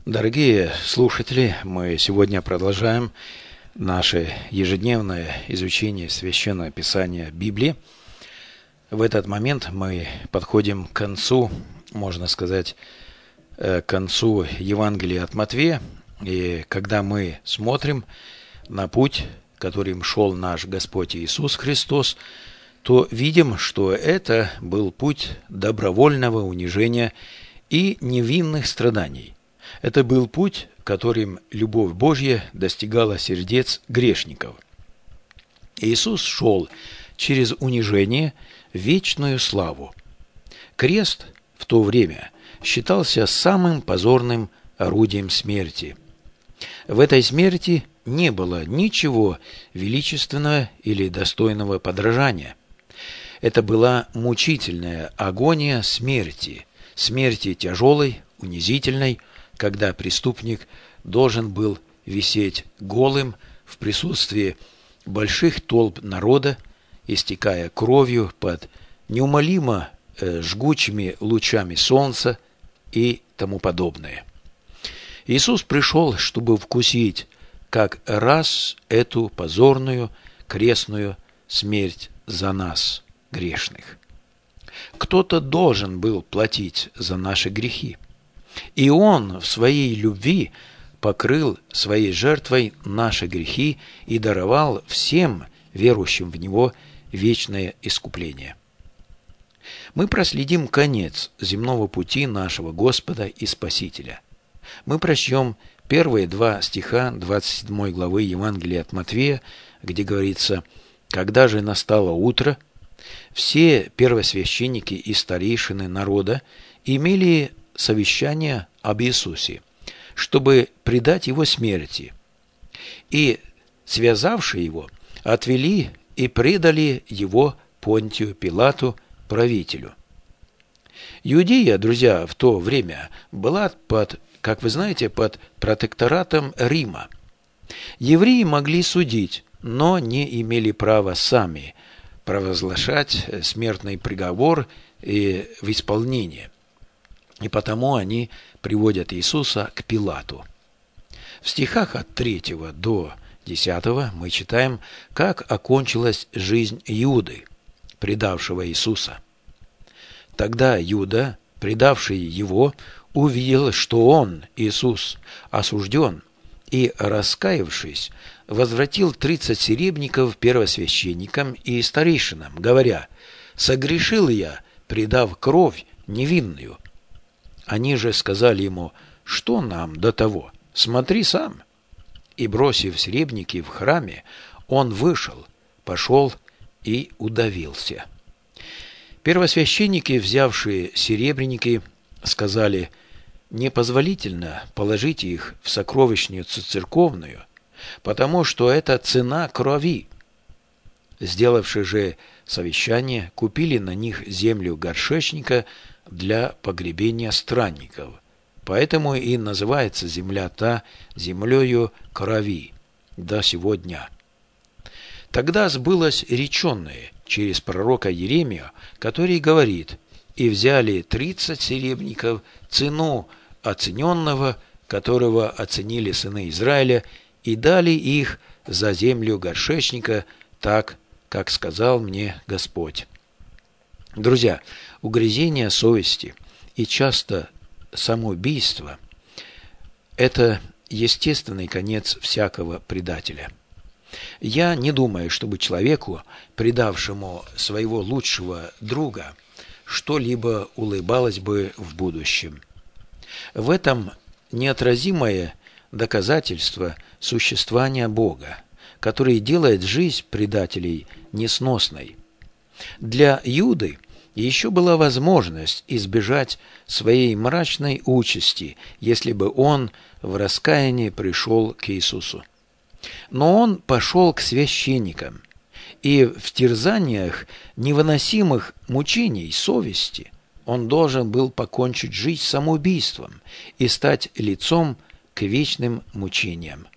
Дорогие слушатели, мы сегодня продолжаем наше ежедневное изучение Священного Писания Библии. В этот момент мы подходим к концу, можно сказать, к концу Евангелия от Матфея. И когда мы смотрим на путь, которым шел наш Господь Иисус Христос, то видим, что это был путь добровольного унижения и невинных страданий. Это был путь, которым любовь Божья достигала сердец грешников. Иисус шел через унижение в вечную славу. Крест в то время считался самым позорным орудием смерти. В этой смерти не было ничего величественного или достойного подражания. Это была мучительная агония смерти, смерти тяжелой, унизительной, когда преступник должен был висеть голым в присутствии больших толп народа, истекая кровью под неумолимо жгучими лучами солнца и тому подобное. Иисус пришел, чтобы вкусить как раз эту позорную крестную смерть за нас, грешных. Кто-то должен был платить за наши грехи. И Он в своей любви покрыл своей жертвой наши грехи и даровал всем верующим в Него вечное искупление. Мы проследим конец земного пути нашего Господа и Спасителя. Мы прочтем первые 2 стиха 27 главы Евангелия от Матфея, где говорится: «Когда же настало утро, все первосвященники и старейшины народа имели совещание об Иисусе, чтобы предать Его смерти, и, связавши Его, отвели и предали Его Понтию Пилату, правителю». Иудея, друзья, в то время была как вы знаете, под протекторатом Рима. Евреи могли судить, но не имели права сами провозглашать смертный приговор в исполнение. И потому они приводят Иисуса к Пилату. В стихах от 3 до 10 мы читаем, как окончилась жизнь Иуды, предавшего Иисуса. Тогда Иуда, предавший его, увидел, что он, Иисус, осужден, и, раскаявшись, возвратил 30 серебряников первосвященникам и старейшинам, говоря: «Согрешил я, предав кровь невинную». Они же сказали ему: «Что нам до того? Смотри сам». И, бросив серебряники в храме, он вышел, пошел и удавился. Первосвященники, взявшие серебряники, сказали: «Непозволительно положить их в сокровищницу церковную, потому что это цена крови». Сделавши же совещание, купили на них землю горшечника для погребения странников. Поэтому и называется земля та землею крови до сего дня. Тогда сбылось реченное через пророка Иеремию, который говорит: «И взяли 30 серебряников, цену оцененного, которого оценили сыны Израиля, и дали их за землю горшечника, так, как сказал мне Господь». Друзья, угрызение совести и часто самоубийство – это естественный конец всякого предателя. Я не думаю, чтобы человеку, предавшему своего лучшего друга, что-либо улыбалось бы в будущем. В этом неотразимое доказательство существования Бога, который делает жизнь предателей несносной. Для Иуды еще была возможность избежать своей мрачной участи, если бы он в раскаянии пришел к Иисусу. Но он пошел к священникам, и в терзаниях невыносимых мучений совести он должен был покончить жизнь самоубийством и стать лицом к вечным мучениям.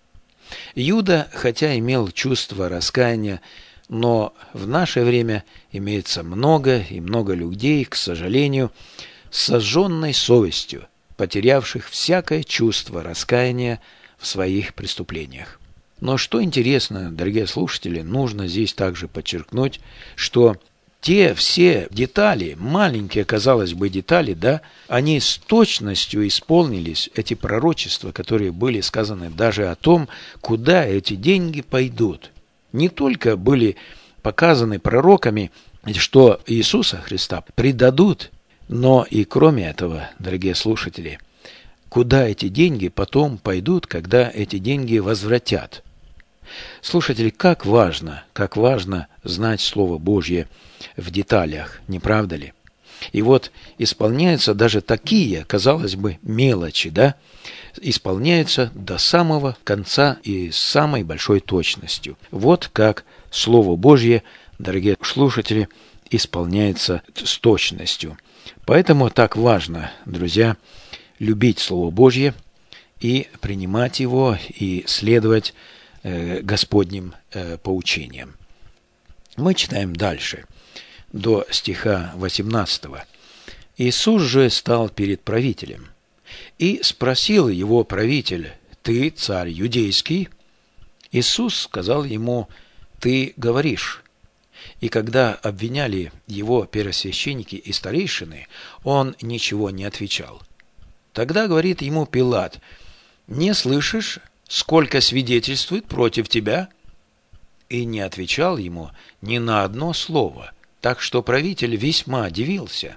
Иуда, хотя имел чувство раскаяния, но в наше время имеется много и много людей, к сожалению, с сожженной совестью, потерявших всякое чувство раскаяния в своих преступлениях. Но что интересно, дорогие слушатели, нужно здесь также подчеркнуть, что те все детали, маленькие, казалось бы, детали, да, они с точностью исполнились, эти пророчества, которые были сказаны даже о том, куда эти деньги пойдут. Не только были показаны пророками, что Иисуса Христа предадут, но и кроме этого, дорогие слушатели, куда эти деньги потом пойдут, когда эти деньги возвратят. Слушатели, как важно знать Слово Божье в деталях, не правда ли? И вот исполняются даже такие, казалось бы, мелочи, да? Исполняются до самого конца и с самой большой точностью. Вот как Слово Божье, дорогие слушатели, исполняется с точностью. Поэтому так важно, друзья, любить Слово Божье и принимать его, и следовать Господним поучениям. Мы читаем дальше, до стиха 18. «Иисус же стал перед правителем, и спросил его правитель: „Ты царь юдейский?“ Иисус сказал ему: „Ты говоришь“. И когда обвиняли его первосвященники и старейшины, он ничего не отвечал. Тогда говорит ему Пилат: „Не слышишь, сколько свидетельствует против тебя?“ И не отвечал ему ни на одно слово, так что правитель весьма дивился.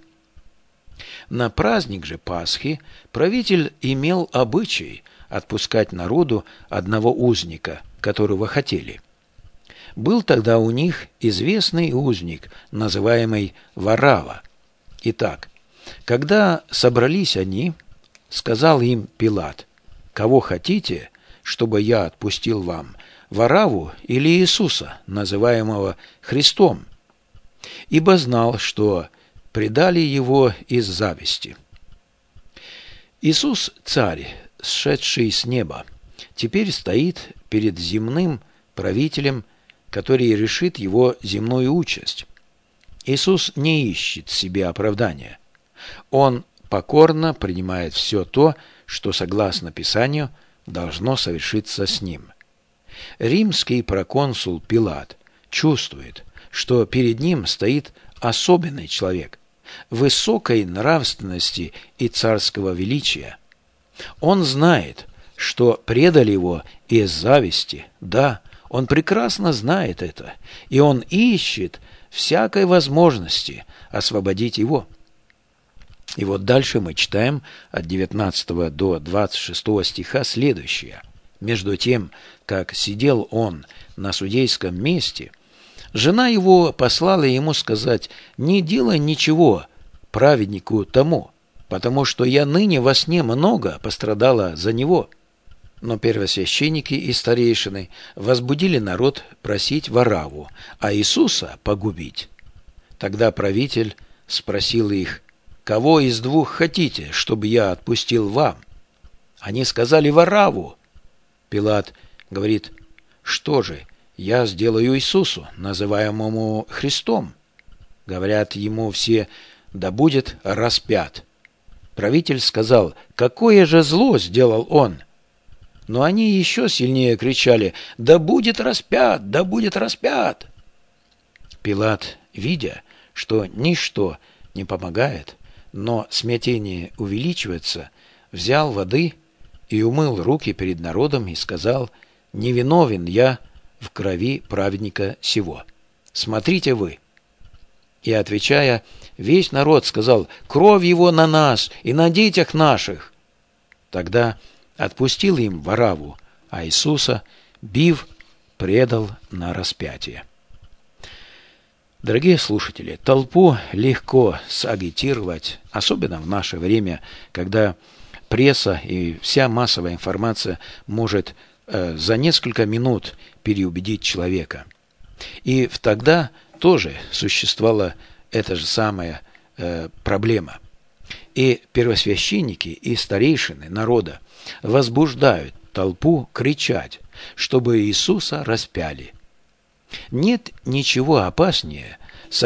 На праздник же Пасхи правитель имел обычай отпускать народу одного узника, которого хотели. Был тогда у них известный узник, называемый Варава. Итак, когда собрались они, сказал им Пилат: „Кого хотите, чтобы я отпустил вам, Вараву или Иисуса, называемого Христом?“ Ибо знал, что предали его из зависти. Иисус, царь, сшедший с неба, теперь стоит перед земным правителем, который решит его земную участь. Иисус не ищет себе оправдания. Он покорно принимает все то, что, согласно Писанию, должно совершиться с ним. Римский проконсул Пилат чувствует, что перед ним стоит особенный человек, высокой нравственности и царского величия. Он знает, что предали его из зависти, да, он прекрасно знает это, и он ищет всякой возможности освободить его. И вот дальше мы читаем от 19 до 26 стиха следующее. «Между тем, как сидел он на судейском месте, жена его послала ему сказать: „Не делай ничего праведнику тому, потому что я ныне во сне много пострадала за него“. Но первосвященники и старейшины возбудили народ просить Вараву, а Иисуса погубить. Тогда правитель спросил их: „Кого из двух хотите, чтобы я отпустил вам?“ Они сказали: „Вараву“. Пилат говорит: „Что же, я сделаю Иисусу, называемому Христом?“ Говорят ему все: „Да будет распят“. Правитель сказал: „Какое же зло сделал он?“ Но они еще сильнее кричали: „Да будет распят! Да будет распят!“ Пилат, видя, что ничто не помогает, но смятение увеличивается, взял воды и умыл руки перед народом и сказал: „Не виновен я в крови праведника сего. Смотрите вы“. И, отвечая, весь народ сказал: „Кровь его на нас и на детях наших“. Тогда отпустил им Вараву, а Иисуса, бив, предал на распятие. Дорогие слушатели, толпу легко сагитировать, особенно в наше время, когда пресса и вся массовая информация может за несколько минут переубедить человека. И тогда тоже существовала эта же самая проблема. И первосвященники и старейшины народа возбуждают толпу кричать, чтобы Иисуса распяли. Нет ничего опаснее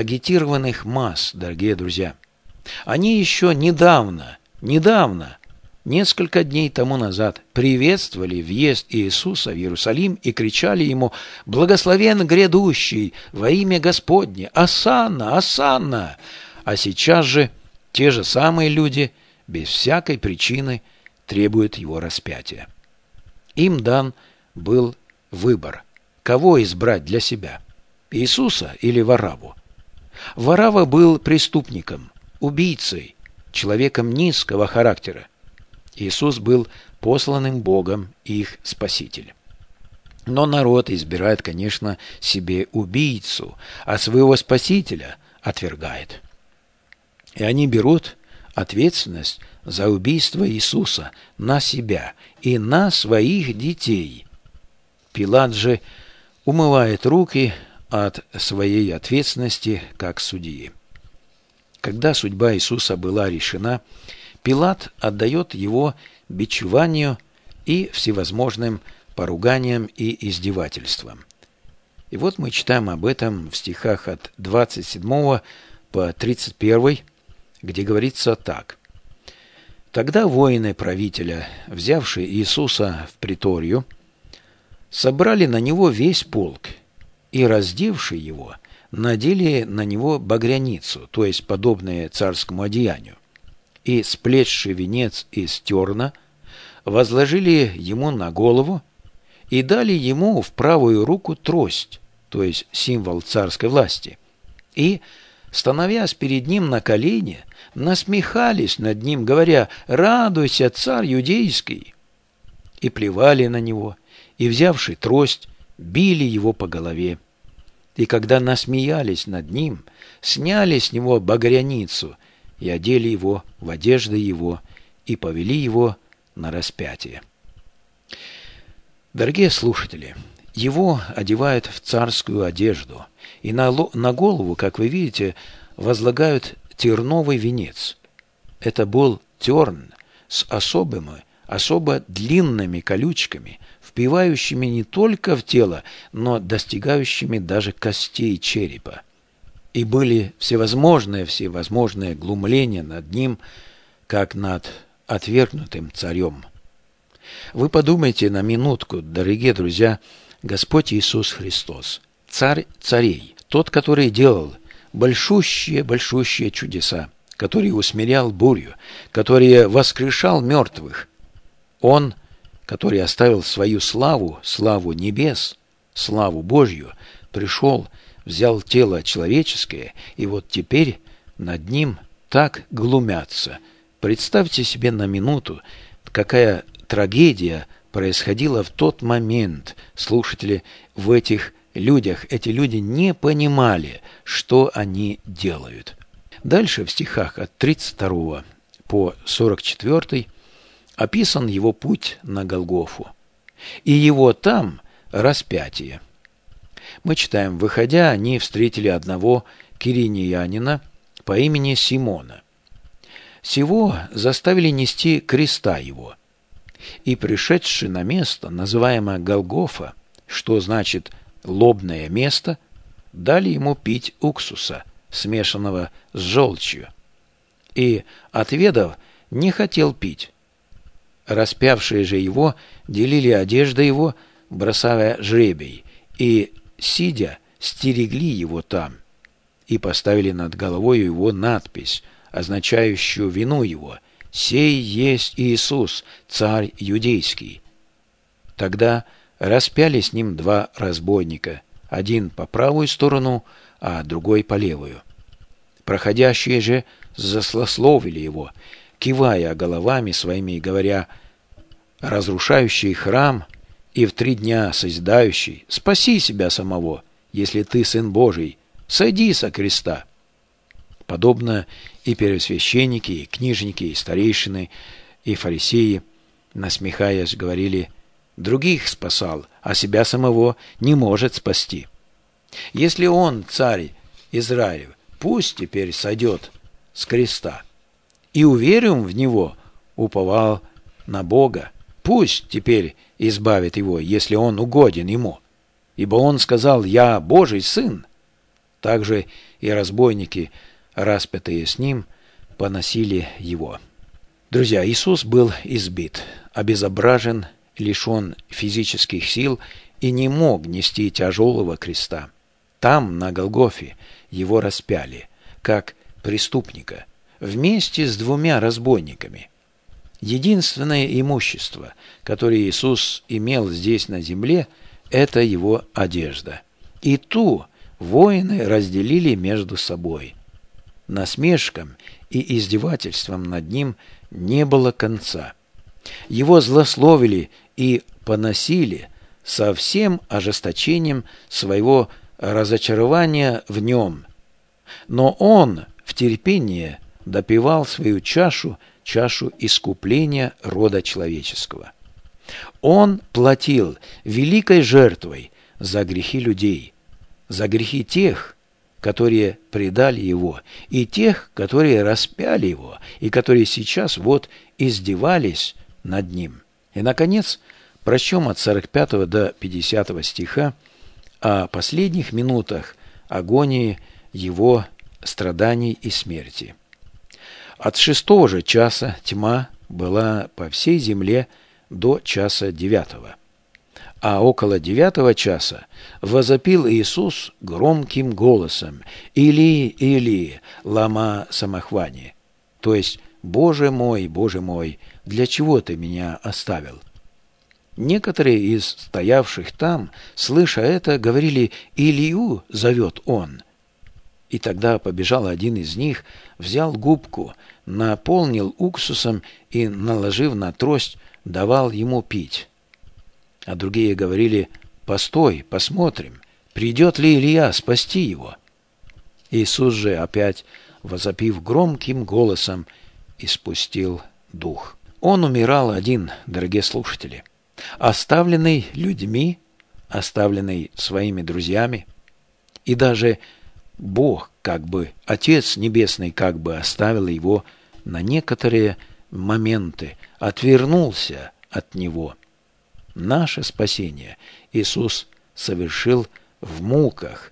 сагитированных масс, дорогие друзья. Они еще недавно несколько дней тому назад приветствовали въезд Иисуса в Иерусалим и кричали ему: «Благословен грядущий во имя Господне! Осанна! Осанна!» А сейчас же те же самые люди без всякой причины требуют его распятия. Им дан был выбор, кого избрать для себя – Иисуса или Варавву. Варавва был преступником, убийцей, человеком низкого характера. Иисус был посланным Богом их Спаситель. Но народ избирает, конечно, себе убийцу, а своего Спасителя отвергает. И они берут ответственность за убийство Иисуса на себя и на своих детей. Пилат же умывает руки от своей ответственности как судьи. Когда судьба Иисуса была решена, Пилат отдает его бичеванию и всевозможным поруганиям и издевательствам. И вот мы читаем об этом в стихах от 27 по 31, где говорится так. «Тогда воины правителя, взявшие Иисуса в приторию, собрали на него весь полк и, раздевшие его, надели на него багряницу, то есть подобное царскому одеянию, и, сплетший венец из терна, возложили ему на голову и дали ему в правую руку трость, то есть символ царской власти, и, становясь перед ним на колени, насмехались над ним, говоря: «Радуйся, царь юдейский!» И плевали на него, и, взявши трость, били его по голове. И когда насмеялись над ним, сняли с него багряницу и одели его в одежды его и повели его на распятие. Дорогие слушатели, его одевают в царскую одежду, и на голову, как вы видите, возлагают терновый венец. Это был терн с особо длинными колючками, впивающими не только в тело, но достигающими даже костей черепа. И были всевозможные глумления над ним, как над отвергнутым царем. Вы подумайте на минутку, дорогие друзья, Господь Иисус Христос, Царь царей, тот, который делал большущие чудеса, который усмирял бурю, который воскрешал мертвых. Он, который оставил свою славу небес, славу Божью, пришел, взял тело человеческое, и вот теперь над ним так глумятся. Представьте себе на минуту, какая трагедия происходила в тот момент, слушатели, в этих людях. Эти люди не понимали, что они делают. Дальше в стихах от 32 по 44 описан его путь на Голгофу, и его там распятие. Мы читаем: «Выходя, они встретили одного киринеянина по имени Симона. Сего заставили нести креста его, и, пришедши на место, называемое Голгофа, что значит «лобное место», дали ему пить уксуса, смешанного с желчью. И, отведав, не хотел пить. Распявшие же его делили одежды его, бросая жребий, и, сидя, стерегли его там, и поставили над головой его надпись, означающую вину его: «Сей есть Иисус, царь юдейский». Тогда распяли с ним два разбойника, один по правую сторону, а другой по левую. Проходящие же злословили его, кивая головами своими и говоря: «Разрушающий храм и в 3 дня созидающий, спаси себя самого, если ты Сын Божий, сойди со креста». Подобно и первосвященники, и книжники, и старейшины, и фарисеи, насмехаясь, говорили: «Других спасал, а себя самого не может спасти. Если он, царь Израилев, пусть теперь сойдет с креста. И уверуем в него, уповал на Бога, пусть теперь избавит его, если он угоден ему. Ибо он сказал: «Я Божий сын». Также и разбойники, распятые с ним, поносили его. Друзья, Иисус был избит, обезображен, лишен физических сил и не мог нести тяжелого креста. Там, на Голгофе, его распяли, как преступника, вместе с 2 разбойниками. Единственное имущество, которое Иисус имел здесь на земле, это его одежда. И ту воины разделили между собой. Насмешкам и издевательствам над ним не было конца. Его злословили и поносили со всем ожесточением своего разочарования в нем. Но он в терпении допивал свою чашу искупления рода человеческого. Он платил великой жертвой за грехи людей, за грехи тех, которые предали его, и тех, которые распяли его, и которые сейчас издевались над ним. И, наконец, прочтем от 45 до 50 стиха о последних минутах агонии его страданий и смерти. От 6 же часа тьма была по всей земле до часа 9. А около 9 часа возопил Иисус громким голосом: «Или, Или, лама самахвани», то есть Боже мой, для чего ты меня оставил?» Некоторые из стоявших там, слыша это, говорили: «Илию зовет он». И тогда побежал один из них, взял губку, наполнил уксусом и, наложив на трость, давал ему пить. А другие говорили: «Постой, посмотрим, придет ли Илия спасти его». Иисус же, опять возопив громким голосом, испустил дух. Он умирал один, дорогие слушатели, оставленный людьми, оставленный своими друзьями, и даже Бог, Отец Небесный, оставил его на некоторые моменты, отвернулся от него. Наше спасение Иисус совершил в муках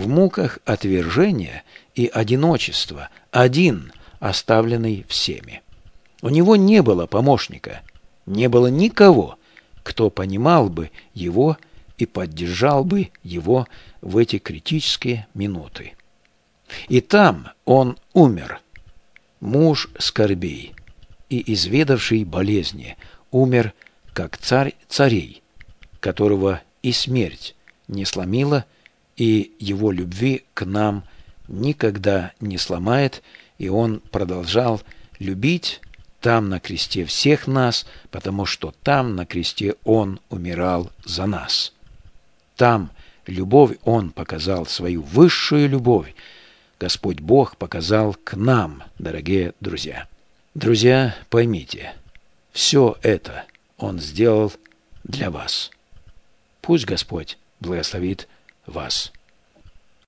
отвержения и одиночества, один, оставленный всеми. У него не было помощника, не было никого, кто понимал бы его и поддержал бы его в эти критические минуты. И там он умер, муж скорбей и изведавший болезни, умер как царь царей, которого и смерть не сломила, и его любви к нам никогда не сломает, и он продолжал любить там на кресте всех нас, потому что там на кресте он умирал за нас. Там любовь он показал, свою высшую любовь Господь Бог показал к нам, дорогие друзья. Друзья, поймите, все это Он сделал для вас. Пусть Господь благословит вас.